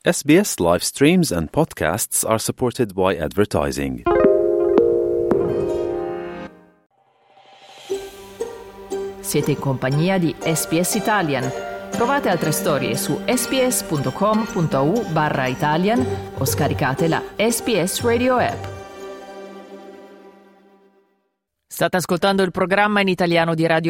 SBS live streams and podcasts are supported by advertising. Siete in compagnia di SBS Italian. Trovate altre storie su sbs.com.au/Italian o scaricate la SBS Radio app. State ascoltando il programma in italiano di Radio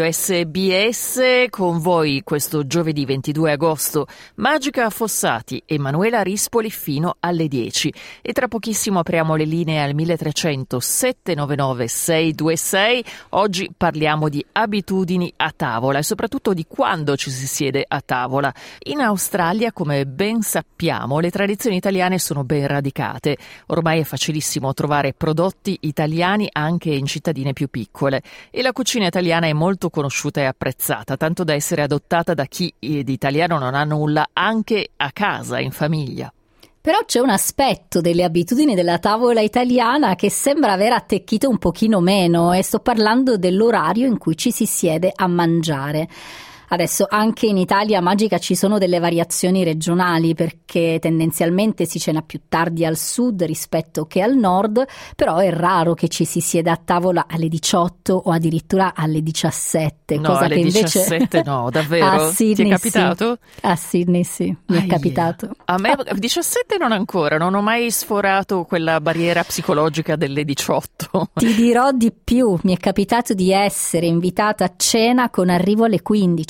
SBS, con voi questo giovedì 22 agosto, Magica Fossati e Manuela Rispoli fino alle 10. E tra pochissimo apriamo le linee al 1300 799 626. Oggi parliamo di abitudini a tavola e soprattutto di quando ci si siede a tavola. In Australia, come ben sappiamo, le tradizioni italiane sono ben radicate. Ormai è facilissimo trovare prodotti italiani anche in cittadine più piccole e la cucina italiana è molto conosciuta e apprezzata, tanto da essere adottata da chi di italiano non ha nulla anche a casa, in famiglia. Però c'è un aspetto delle abitudini della tavola italiana che sembra aver attecchito un pochino meno, e sto parlando dell'orario in cui ci si siede a mangiare. Adesso anche in Italia Magica ci sono delle variazioni regionali, perché tendenzialmente si cena più tardi al sud rispetto che al nord, però è raro che ci si sieda a tavola alle 18 o addirittura alle 17. No, cosa alle che invece 17 no, davvero? A Sydney, ti è capitato? Sì. A Sydney sì, mi è capitato. A me 17 non ancora, non ho mai sforato quella barriera psicologica delle 18. Ti dirò di più, mi è capitato di essere invitata a cena con arrivo alle 15.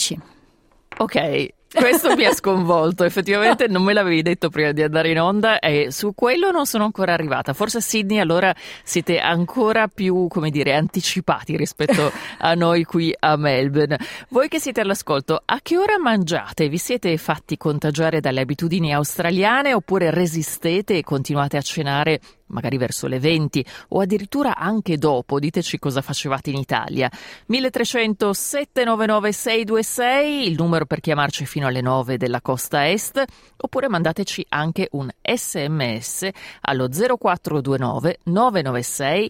Ok, questo mi ha sconvolto, effettivamente non me l'avevi detto prima di andare in onda e su quello non sono ancora arrivata. Forse a Sydney allora siete ancora più, come dire, anticipati rispetto a noi qui a Melbourne. Voi che siete all'ascolto, a che ora mangiate? Vi siete fatti contagiare dalle abitudini australiane oppure resistete e continuate a cenare magari verso le 20 o addirittura anche dopo? Diteci cosa facevate in Italia. 1300 799 626, il numero per chiamarci fino alle 9 della costa est, oppure mandateci anche un SMS allo 0429 996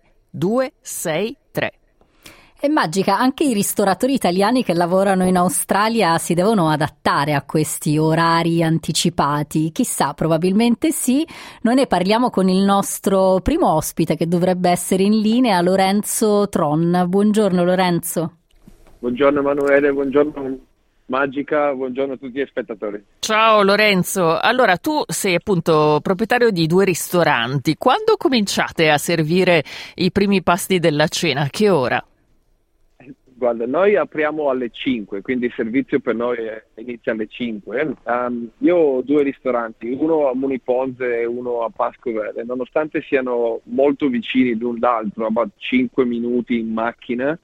263. È Magica, anche i ristoratori italiani che lavorano in Australia si devono adattare a questi orari anticipati. Chissà, probabilmente sì. Noi ne parliamo con il nostro primo ospite che dovrebbe essere in linea, Lorenzo Tron. Buongiorno Lorenzo. Buongiorno Emanuele, buongiorno Magica, buongiorno a tutti gli spettatori. Ciao Lorenzo, allora tu sei appunto proprietario di 2 ristoranti. Quando cominciate a servire i primi pasti della cena? A che ora? Guarda, noi apriamo alle 5, quindi il servizio per noi inizia alle 5. Io ho 2 ristoranti, uno a Muniponze e uno a Pascovere. Nonostante siano molto vicini l'un l'altro, about 5 minuti in macchina,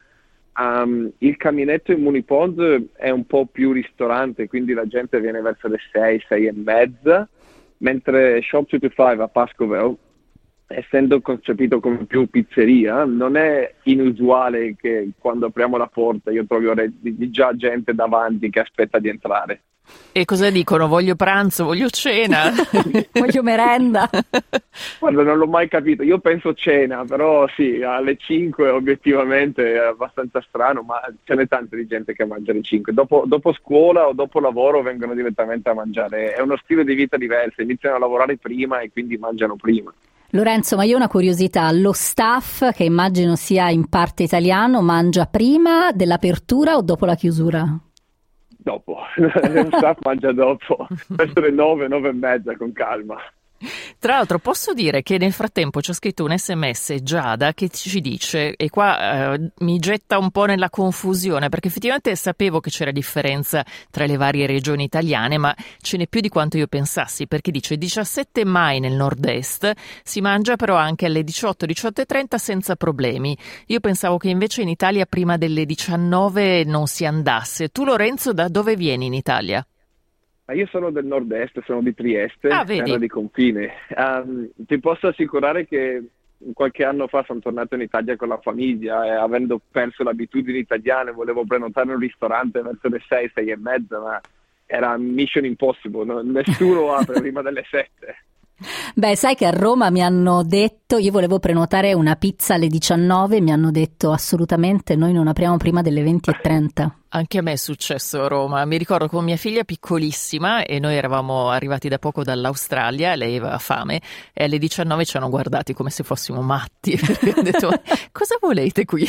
il caminetto in Muniponze è un po' più ristorante, quindi la gente viene verso le 6, 6 e mezza, mentre Shop 225 a Pascovere, essendo concepito come più pizzeria, non è inusuale che quando apriamo la porta io trovi già gente davanti che aspetta di entrare. E cosa dicono? Voglio pranzo, voglio cena, voglio merenda. Guarda, non l'ho mai capito, io penso cena, però sì, alle 5 obiettivamente è abbastanza strano, ma ce n'è tanta di gente che mangia alle 5. Dopo scuola o dopo lavoro vengono direttamente a mangiare, è uno stile di vita diverso, iniziano a lavorare prima e quindi mangiano prima. Lorenzo, ma io ho una curiosità, lo staff, che immagino sia in parte italiano, mangia prima dell'apertura o dopo la chiusura? Dopo, lo staff mangia dopo, verso le 9, 9 e mezza con calma. Tra l'altro posso dire che nel frattempo c'è scritto un SMS Giada che ci dice, e qua mi getta un po' nella confusione, perché effettivamente sapevo che c'era differenza tra le varie regioni italiane, ma ce n'è più di quanto io pensassi, perché dice 17 mai nel nord-est, si mangia però anche alle 18, 18:30 senza problemi. Io pensavo che invece in Italia prima delle 19 non si andasse. Tu Lorenzo da dove vieni in Italia? Io sono del nord-est, sono di Trieste, terra di confine. Ti posso assicurare che qualche anno fa sono tornato in Italia con la famiglia e avendo perso le abitudini italiane volevo prenotare un ristorante verso le 6, 6 e mezza, ma era mission impossible, nessuno apre prima delle 7. Beh, sai che a Roma mi hanno detto, io volevo prenotare una pizza alle 19, mi hanno detto assolutamente noi non apriamo prima delle 20:30. Anche a me è successo a Roma, mi ricordo con mia figlia piccolissima e noi eravamo arrivati da poco dall'Australia, lei aveva fame e alle 19 ci hanno guardati come se fossimo matti, perché ho detto cosa volete qui?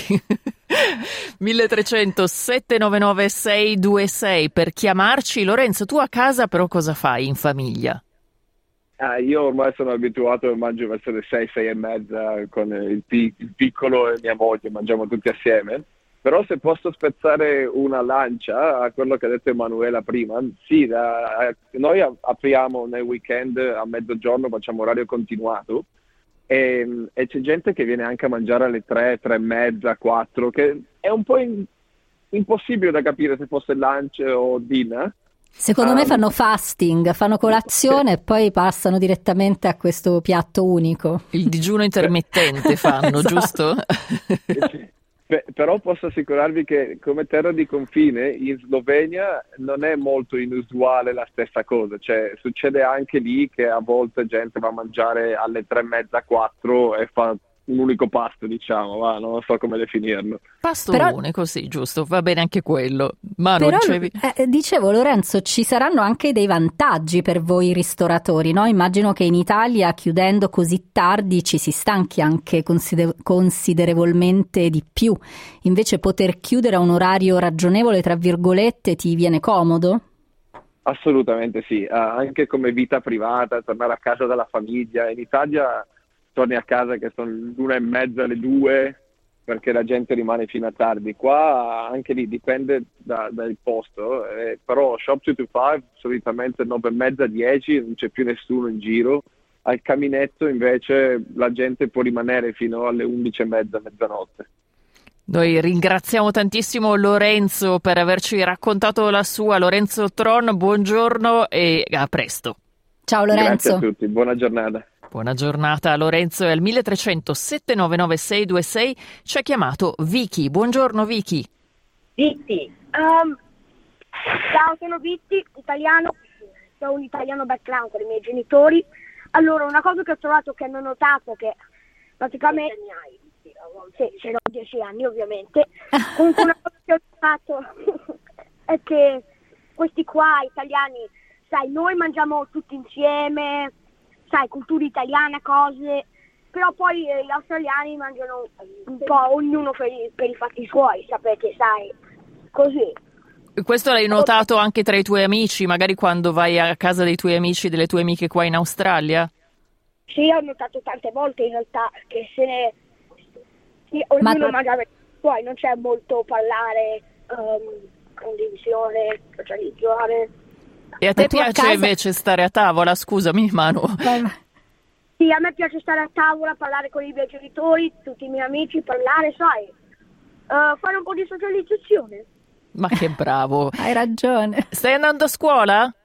1300 799 626 per chiamarci. Lorenzo, tu a casa però cosa fai in famiglia? Io ormai sono abituato a mangio verso le 6, 6 e mezza con il piccolo e mia moglie, mangiamo tutti assieme. Però se posso spezzare una lancia a quello che ha detto Emanuela prima, sì, noi apriamo nel weekend a mezzogiorno, facciamo orario continuato e c'è gente che viene anche a mangiare alle 3, 3 e mezza, 4, che è un po' impossibile da capire se fosse lunch o dinner. Secondo me fanno fasting, fanno colazione e poi passano direttamente a questo piatto unico. Il digiuno intermittente fanno, Esatto. giusto? Però posso assicurarvi che come terra di confine in Slovenia non è molto inusuale la stessa cosa, cioè succede anche lì che a volte gente va a mangiare alle 3 e mezza, 4 e fa un unico pasto, diciamo, non so come definirlo. Pasto Però- unico, sì, giusto, va bene anche quello. Ma non Però, dicevi... dicevo Lorenzo, ci saranno anche dei vantaggi per voi ristoratori, no? Immagino che in Italia chiudendo così tardi ci si stanchi anche considerevolmente di più. Invece poter chiudere a un orario ragionevole, tra virgolette, ti viene comodo? Assolutamente sì, anche come vita privata, tornare a casa dalla famiglia. In Italia torni a casa che sono l'1 e mezza, le 2, perché la gente rimane fino a tardi. Qua anche lì dipende dal posto, però Shop 225 solitamente 9 e mezza, 10, non c'è più nessuno in giro. Al caminetto invece la gente può rimanere fino alle 11 e mezza, mezzanotte. Noi ringraziamo tantissimo Lorenzo per averci raccontato la sua. Lorenzo Tron, buongiorno e a presto. Ciao Grazie Lorenzo. a tutti, buona giornata. Buona giornata Lorenzo, è al 1300 799 626, ci ha chiamato Vicky. Buongiorno Vicky. Vitti. Ciao, sono Vitti, italiano, ho un italiano background con i miei genitori. Allora, una cosa che ho trovato che hanno notato che praticamente... Sì, ce l'ho 10 anni ovviamente. Comunque una cosa che ho notato è che questi qua italiani, sai, noi mangiamo tutti insieme, sai, cultura italiana, cose, però poi gli australiani mangiano un po' ognuno per i fatti suoi, sapete, sai, così. Questo l'hai notato anche tra i tuoi amici, magari quando vai a casa dei tuoi amici, delle tue amiche qua in Australia? Sì, ho notato tante volte in realtà che se ne... Sì, ognuno mangia per i suoi, non c'è molto parlare, condivisione, socializzare. E a te Ma tu a piace casa- invece stare a tavola? Scusami Manu. Sì, a me piace stare a tavola, parlare con i miei genitori, tutti i miei amici, parlare, sai, fare un po' di socializzazione. Ma che bravo. Hai ragione. Stai andando a scuola?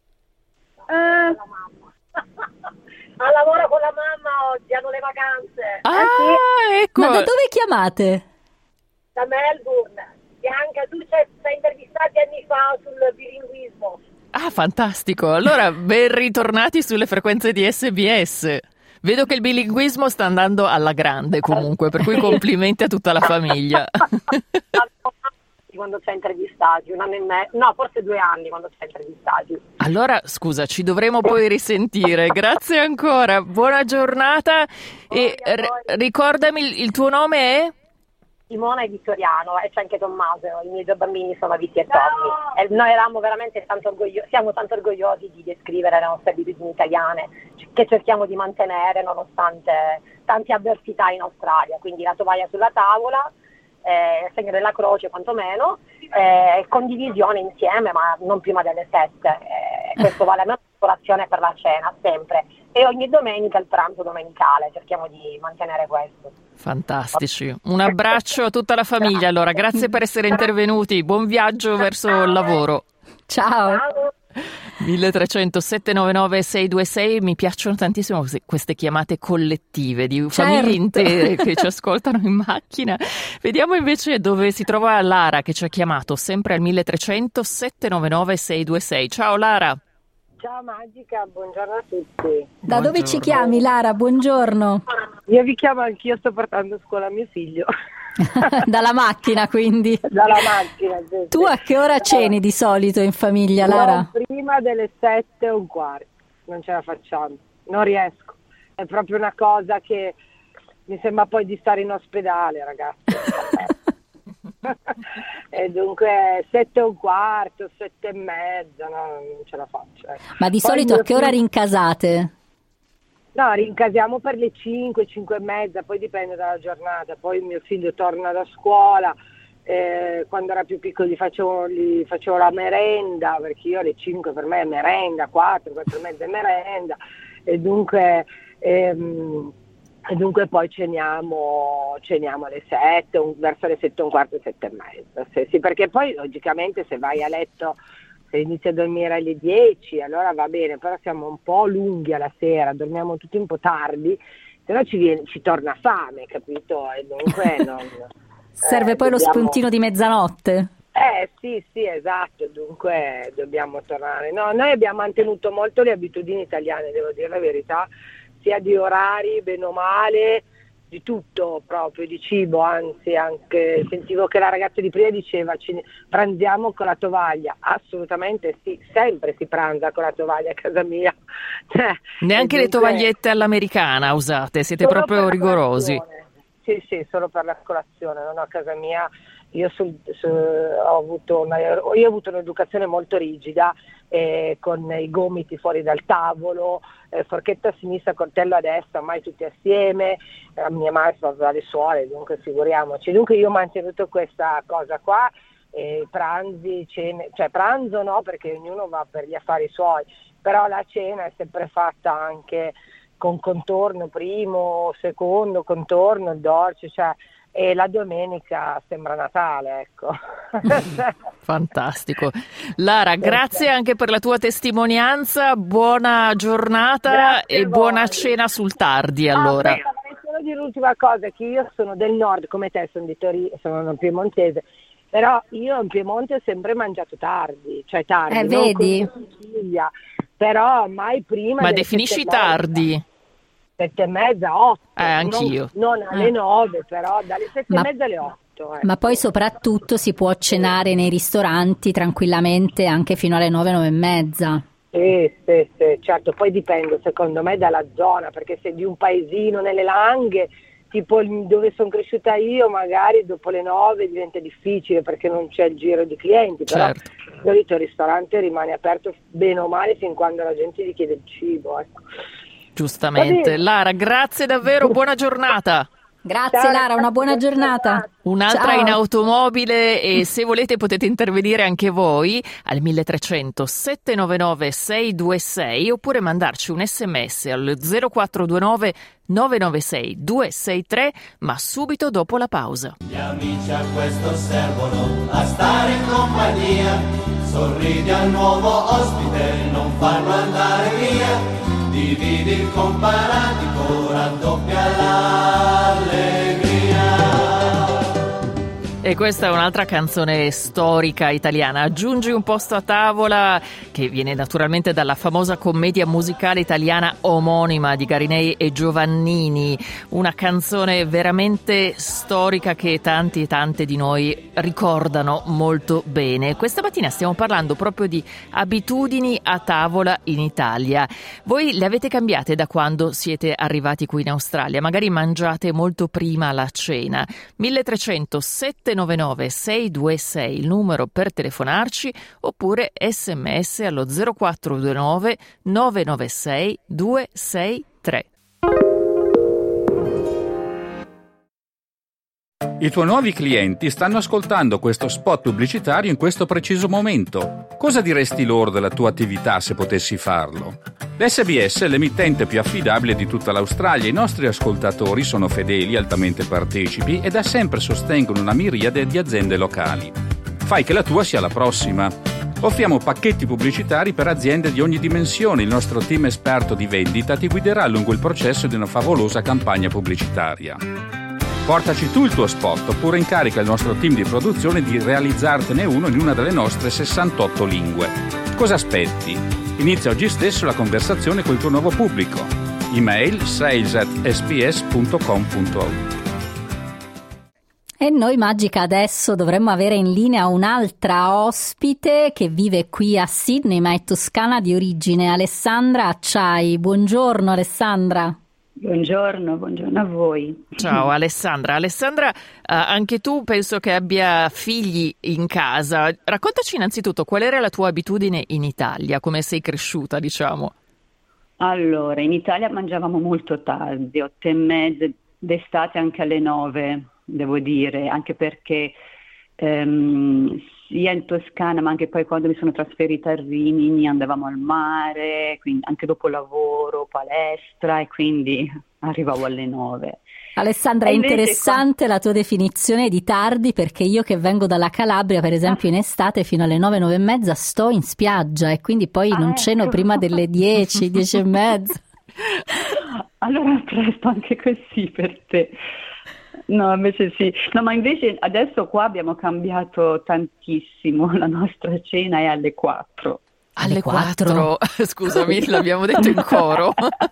Lavoro con la mamma oggi, hanno le vacanze. Ah, ecco. Ma da dove chiamate? Da Melbourne. Bianca, tu sei intervistati anni fa sul bilinguismo. Ah, fantastico. Allora, ben ritornati sulle frequenze di SBS. Vedo che il bilinguismo sta andando alla grande comunque, per cui complimenti a tutta la famiglia. Quando ci ha intervistati, 1 anno e mezzo, no, forse 2 anni quando ci ha intervistati. Allora, scusa, ci dovremo poi risentire. Grazie ancora, buona giornata e ricordami il tuo nome è? Simona è vittoriano e c'è anche Tommaso, i miei 2 bambini sono Vitti e Tommy. E noi eravamo veramente siamo tanto orgogliosi di descrivere le nostre abitudini italiane, che cerchiamo di mantenere nonostante tante avversità in Australia, quindi la tovaglia sulla tavola, il segno della croce quantomeno, condivisione insieme ma non prima delle 7, questo vale a me colazione per la cena sempre, e ogni domenica il pranzo domenicale, cerchiamo di mantenere questo. Fantastici, un abbraccio a tutta la famiglia. Allora, grazie per essere intervenuti, buon viaggio verso il lavoro. Ciao. 1300 799 626, mi piacciono tantissimo queste chiamate collettive di famiglie intere che ci ascoltano in macchina. Vediamo invece dove si trova Lara che ci ha chiamato sempre al 1300 799 626. Ciao Lara. Ciao Magica, buongiorno a tutti. Da dove ci chiami, Lara? Buongiorno. Io vi chiamo anch'io, sto portando a scuola mio figlio. Dalla macchina, quindi. Dalla macchina, sì. Tu a che ora ceni di solito in famiglia, Lara? Prima delle 7:15, non ce la facciamo, non riesco. È proprio una cosa che mi sembra poi di stare in ospedale, ragazzi. E dunque 7:15, 7:30, no, non ce la faccio. Ma di poi solito a che ora rincasate? No, rincasiamo per le 5, 5:30, poi dipende dalla giornata. Poi mio figlio torna da scuola, quando era più piccolo gli facevo la merenda, perché io alle 5 per me è merenda, 4, 4:30 è merenda, e dunque poi ceniamo alle 7, verso le 7:15, 7:30. Sì, perché poi logicamente se vai a letto, se inizi a dormire alle 10, allora va bene, però siamo un po' lunghi alla sera, dormiamo tutti un po' tardi, se no ci torna fame, capito? E dunque serve poi lo spuntino di mezzanotte. Sì, esatto, dunque dobbiamo tornare. No, noi abbiamo mantenuto molto le abitudini italiane, devo dire la verità, sia di orari, bene o male, di tutto proprio, di cibo, anzi anche sentivo che la ragazza di prima diceva pranziamo con la tovaglia. Assolutamente sì, sempre si pranza con la tovaglia a casa mia. Neanche le tovagliette all'americana usate, siete proprio rigorosi. Sì, solo per la colazione, non a casa mia. Io ho avuto un'educazione molto rigida, con i gomiti fuori dal tavolo, forchetta a sinistra, coltello a destra, mai tutti assieme. Mia madre fa le suore, dunque figuriamoci. Dunque io ho mantenuto questa cosa qua, pranzi, cene, cioè pranzo no, perché ognuno va per gli affari suoi, però la cena è sempre fatta anche con contorno, primo, secondo, contorno, il dolce, cioè, e la domenica sembra Natale, ecco. Fantastico. Lara, grazie anche per la tua testimonianza, buona giornata e buona cena sul tardi allora. Vorrei solo dire l'ultima cosa, che io sono del nord, come te, sono di Torino, sono piemontese, però io in Piemonte ho sempre mangiato tardi, cioè tardi, vedi? Figlia, però mai prima. Ma definisci tardi? 7:30, 8. Anch'io. Non alle 9, però dalle 7:30 alle 8. Ecco. Ma poi soprattutto si può cenare nei ristoranti tranquillamente anche fino alle 9, 9:30. Sì, certo, poi dipende secondo me dalla zona, perché se di un paesino nelle Langhe, tipo dove sono cresciuta io, magari dopo le 9 diventa difficile perché non c'è il giro di clienti, però certo. Di solito il ristorante rimane aperto bene o male fin quando la gente gli chiede il cibo, ecco. Giustamente. Lara, grazie davvero, buona giornata. Grazie. Ciao, Lara, una buona giornata. Un'altra Ciao. in automobile, e se volete potete intervenire anche voi al 1300 799 626 oppure mandarci un sms al 0429 996 263, ma subito dopo la pausa. Gli amici a questo servono a stare in compagnia, sorridi al nuovo ospite, non farlo andare via. Dividi il comparatico, raddoppia l'allegria. E questa è un'altra canzone storica italiana. Aggiungi un posto a tavola, che viene naturalmente dalla famosa commedia musicale italiana omonima di Garinei e Giovannini. Una canzone veramente storica che tanti e tante di noi ricordano molto bene. Questa mattina stiamo parlando proprio di abitudini a tavola in Italia. Voi le avete cambiate da quando siete arrivati qui in Australia? Magari mangiate molto prima la cena. 1300 799 626 il numero per telefonarci, oppure sms allo 0429 996 263. I tuoi nuovi clienti stanno ascoltando questo spot pubblicitario in questo preciso momento. Cosa diresti loro della tua attività se potessi farlo? L'SBS è l'emittente più affidabile di tutta l'Australia. I nostri ascoltatori sono fedeli, altamente partecipi e da sempre sostengono una miriade di aziende locali. Fai che la tua sia la prossima. Offriamo pacchetti pubblicitari per aziende di ogni dimensione. Il nostro team esperto di vendita ti guiderà lungo il processo di una favolosa campagna pubblicitaria. Portaci tu il tuo spot, oppure incarica il nostro team di produzione di realizzartene uno in una delle nostre 68 lingue. Cosa aspetti? Inizia oggi stesso la conversazione col tuo nuovo pubblico. Email sales@sbs.com.au. E noi, Magica, adesso dovremmo avere in linea un'altra ospite che vive qui a Sydney, ma è toscana di origine, Alessandra Acciai. Buongiorno Alessandra. Buongiorno a voi. Ciao Alessandra. Alessandra, anche tu penso che abbia figli in casa. Raccontaci innanzitutto qual era la tua abitudine in Italia, come sei cresciuta, diciamo. Allora, in Italia mangiavamo molto tardi, 8:30, d'estate anche alle 9, devo dire, anche perché sia in Toscana ma anche poi quando mi sono trasferita a Rimini andavamo al mare, quindi anche dopo lavoro, palestra, e quindi arrivavo alle 9. Alessandra, è interessante la tua definizione di tardi, perché io che vengo dalla Calabria, per esempio, in estate fino alle 9, 9 e mezza sto in spiaggia e quindi poi non ceno prima delle 10, 10 e mezza. Allora presto anche così per te. No, invece sì. No, ma invece adesso qua abbiamo cambiato tantissimo, la nostra cena è alle 4. Alle 4? Scusami, l'abbiamo detto in coro.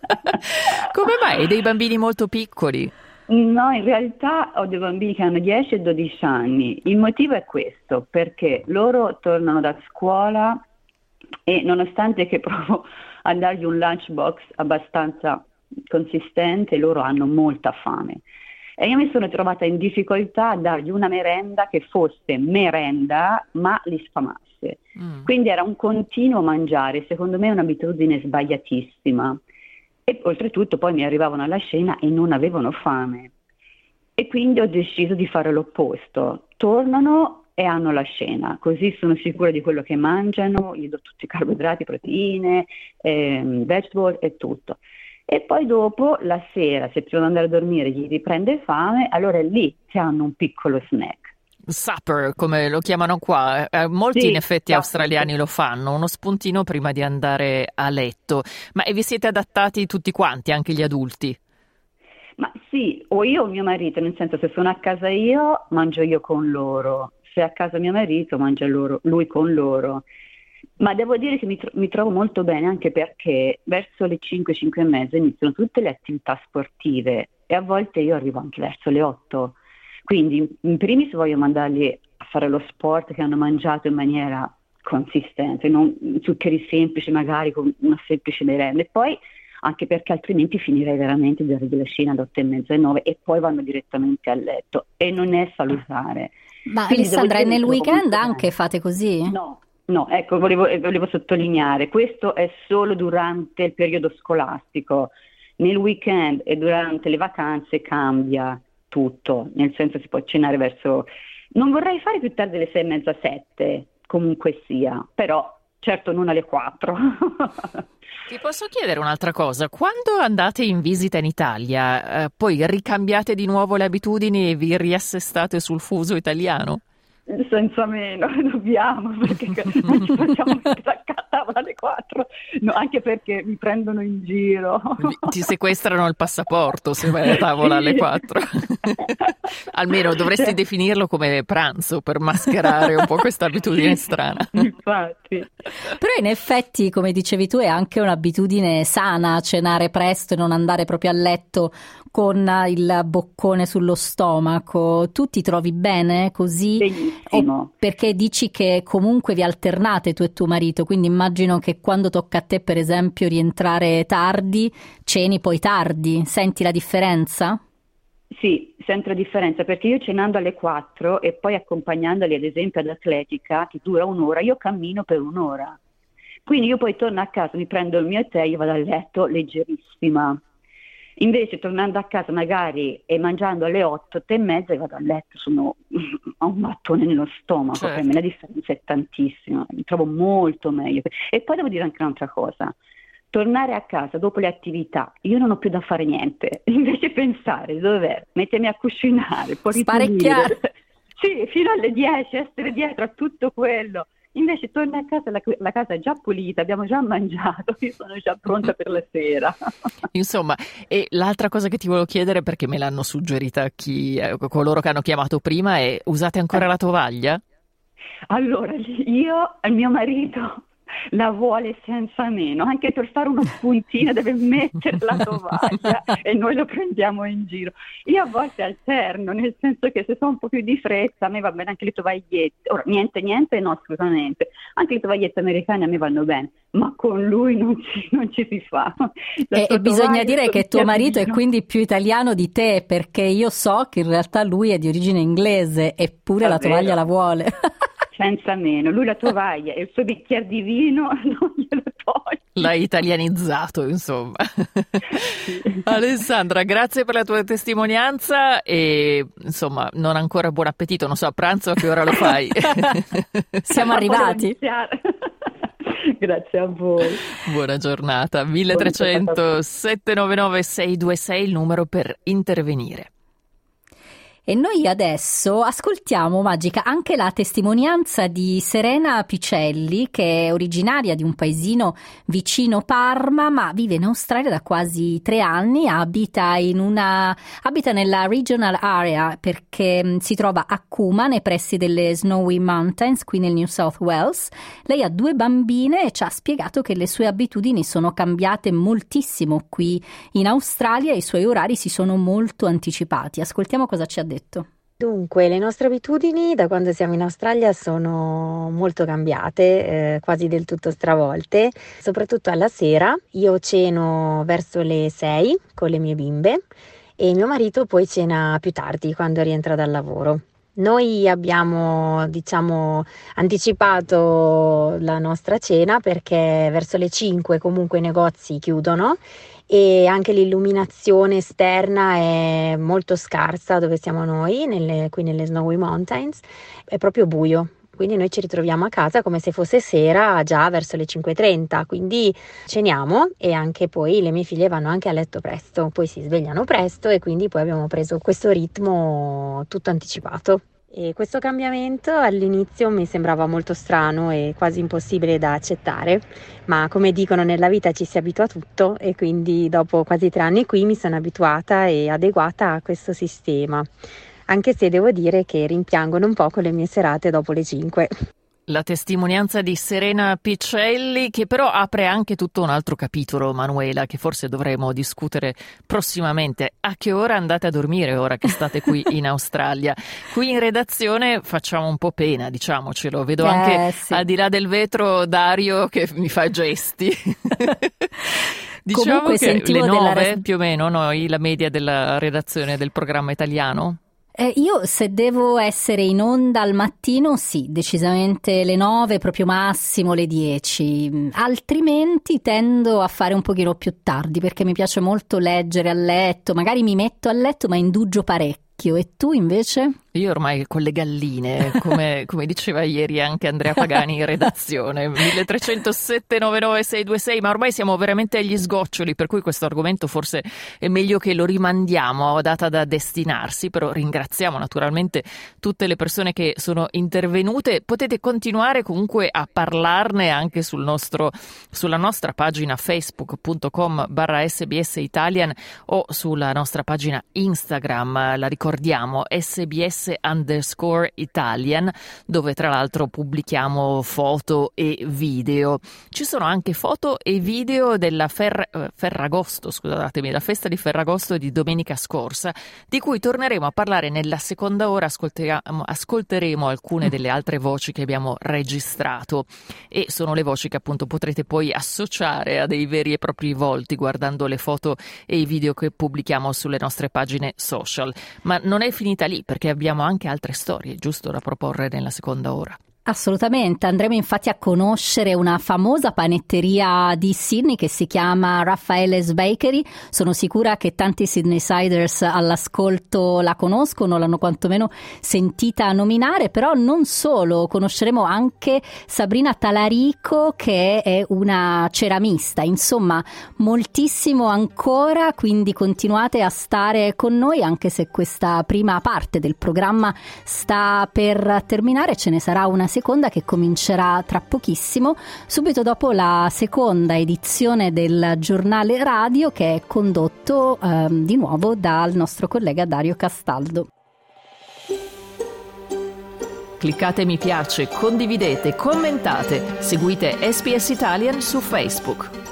Come mai? Dei bambini molto piccoli? No, in realtà ho dei bambini che hanno 10 e 12 anni. Il motivo è questo, perché loro tornano da scuola e nonostante che provo a dargli un lunchbox abbastanza consistente, loro hanno molta fame. E io mi sono trovata in difficoltà a dargli una merenda che fosse merenda ma li sfamasse. Quindi era un continuo mangiare, secondo me è un'abitudine sbagliatissima. E oltretutto poi mi arrivavano alla cena e non avevano fame. E quindi ho deciso di fare l'opposto. Tornano e hanno la cena, così sono sicura di quello che mangiano, gli do tutti i carboidrati, proteine, vegetable e tutto. E poi dopo, la sera, se prima di andare a dormire gli riprende fame, allora è lì che hanno un piccolo snack. Supper, come lo chiamano qua. Molti sì, in effetti australiani lo fanno, uno spuntino prima di andare a letto. Ma vi siete adattati tutti quanti, anche gli adulti? Ma sì, o io o mio marito, nel senso, se sono a casa io, mangio io con loro. Se è a casa mio marito, mangia lui con loro. Ma devo dire che mi trovo molto bene, anche perché verso le 5, 5 e mezza iniziano tutte le attività sportive e a volte io arrivo anche verso le 8. Quindi in primis voglio mandarli a fare lo sport che hanno mangiato in maniera consistente, non zuccheri semplici magari con una semplice merenda, e poi anche perché altrimenti finirei veramente di dargli la cena alle 8:30 e 9 e poi vanno direttamente a letto e non è salutare. Ma quindi, Alessandra, e nel weekend anche fate così? No, ecco, volevo sottolineare, questo è solo durante il periodo scolastico. Nel weekend e durante le vacanze cambia tutto, nel senso si può cenare verso... Non vorrei fare più tardi alle 6:30, 7, comunque sia, però certo non alle 4. Ti posso chiedere un'altra cosa? Quando andate in visita in Italia, poi ricambiate di nuovo le abitudini e vi riassestate sul fuso italiano? Senza meno, dobbiamo, perché non ci facciamo mettere a tavola alle 4, no, anche perché mi prendono in giro. Ti sequestrano il passaporto se vai a tavola alle 4. Almeno dovresti definirlo come pranzo per mascherare un po' questa abitudine strana. Infatti. Però in effetti, come dicevi tu, è anche un'abitudine sana cenare presto e non andare proprio a letto con il boccone sullo stomaco. Tu ti trovi bene così? Benissimo. Perché dici che comunque vi alternate tu e tuo marito, quindi immagino che quando tocca a te, per esempio, rientrare tardi, ceni poi tardi. Senti la differenza? Sì, sento la differenza, perché io cenando alle 4 e poi accompagnandoli ad esempio ad atletica, che dura un'ora, io cammino per un'ora. Quindi io poi torno a casa, mi prendo il mio tè, io vado a letto leggerissima. Invece tornando a casa magari e mangiando alle 8, 8:30 vado a letto, ho un mattone nello stomaco, certo. Per me la differenza è tantissima, mi trovo molto meglio. E poi devo dire anche un'altra cosa, tornare a casa dopo le attività, io non ho più da fare niente, invece pensare dove mettermi a cucinare, poi sparecchiare. Sì, fino alle 10, essere dietro a tutto quello. Invece torno a casa, la casa è già pulita, abbiamo già mangiato, io sono già pronta per la sera. Insomma, e l'altra cosa che ti volevo chiedere, perché me l'hanno suggerita coloro che hanno chiamato prima, è: usate ancora la tovaglia? Allora, io e mio marito la vuole senza meno, anche per fare uno spuntino deve mettere la tovaglia e noi lo prendiamo in giro. Io a volte alterno, nel senso che se sono un po' più di fretta a me va bene anche le tovagliette, ora niente no, assolutamente, anche le tovagliette americane a me vanno bene, ma con lui non ci si fa. E bisogna dire che tuo marito è quindi più italiano di te, perché io so che in realtà lui è di origine inglese, eppure la tovaglia la vuole. Senza meno, lui la tovaglia e il suo bicchiere di vino non glielo toglie. L'hai italianizzato, insomma. Sì. Alessandra, grazie per la tua testimonianza e insomma non ancora buon appetito, non so, a pranzo a che ora lo fai? Siamo arrivati. Grazie a voi. Buona giornata. 1300 799 626 il numero per intervenire. E noi adesso ascoltiamo, Magica, anche la testimonianza di Serena Picelli, che è originaria di un paesino vicino Parma, ma vive in Australia da quasi 3 anni, abita nella regional area perché si trova a Cooma, nei pressi delle Snowy Mountains, qui nel New South Wales. Lei ha 2 bambine e ci ha spiegato che le sue abitudini sono cambiate moltissimo qui in Australia e i suoi orari si sono molto anticipati. Ascoltiamo cosa ci ha detto. Dunque, le nostre abitudini da quando siamo in Australia sono molto cambiate, quasi del tutto stravolte, soprattutto alla sera. Io ceno verso le 6 con le mie bimbe e mio marito poi cena più tardi quando rientra dal lavoro. Noi abbiamo, anticipato la nostra cena perché verso le 5 comunque i negozi chiudono e anche l'illuminazione esterna è molto scarsa dove siamo noi, qui nelle Snowy Mountains, è proprio buio. Quindi noi ci ritroviamo a casa come se fosse sera già verso le 5:30, quindi ceniamo e anche poi le mie figlie vanno anche a letto presto, poi si svegliano presto e quindi poi abbiamo preso questo ritmo tutto anticipato. E questo cambiamento all'inizio mi sembrava molto strano e quasi impossibile da accettare, ma come dicono nella vita ci si abitua a tutto e quindi dopo quasi 3 anni qui mi sono abituata e adeguata a questo sistema. Anche se devo dire che rimpiangono un po' le mie serate dopo le 5. La testimonianza di Serena Picelli, che però apre anche tutto un altro capitolo, Manuela, che forse dovremo discutere prossimamente. A che ora andate a dormire ora che state qui in Australia? Qui in redazione facciamo un po' pena, diciamocelo. Vedo anche sì, al di là del vetro Dario che mi fa gesti. Diciamo comunque che le 9 più o meno, noi, la media della redazione del programma italiano? Io se devo essere in onda al mattino sì, decisamente le 9, proprio massimo le 10, altrimenti tendo a fare un pochino più tardi perché mi piace molto leggere a letto, magari mi metto a letto ma indugio parecchio. E tu invece? Io ormai con le galline, come diceva ieri anche Andrea Pagani in redazione, 1300 799 626, ma ormai siamo veramente agli sgoccioli, per cui questo argomento forse è meglio che lo rimandiamo a data da destinarsi, però ringraziamo naturalmente tutte le persone che sono intervenute. Potete continuare comunque a parlarne anche sulla nostra pagina facebook.com/SBS Italian o sulla nostra pagina Instagram, la ricordiamo, SBS_Italian, dove tra l'altro pubblichiamo foto e video. Ci sono anche foto e video della Ferragosto, scusatemi, la festa di Ferragosto di domenica scorsa, di cui torneremo a parlare nella seconda ora. Ascolteremo alcune delle altre voci che abbiamo registrato e sono le voci che appunto potrete poi associare a dei veri e propri volti guardando le foto e i video che pubblichiamo sulle nostre pagine social. Ma non è finita lì, perché abbiamo anche altre storie, giusto, da proporre nella seconda ora. Assolutamente, andremo infatti a conoscere una famosa panetteria di Sydney che si chiama Raffaele's Bakery. Sono sicura che tanti Sydneysiders all'ascolto la conoscono, l'hanno quantomeno sentita nominare, però non solo, conosceremo anche Sabrina Talarico che è una ceramista, insomma moltissimo ancora, quindi continuate a stare con noi anche se questa prima parte del programma sta per terminare, ce ne sarà una seconda che comincerà tra pochissimo, subito dopo la seconda edizione del giornale radio che è condotto di nuovo dal nostro collega Dario Castaldo. cliccate mi piace, condividete, commentate, seguite SPS Italian su Facebook.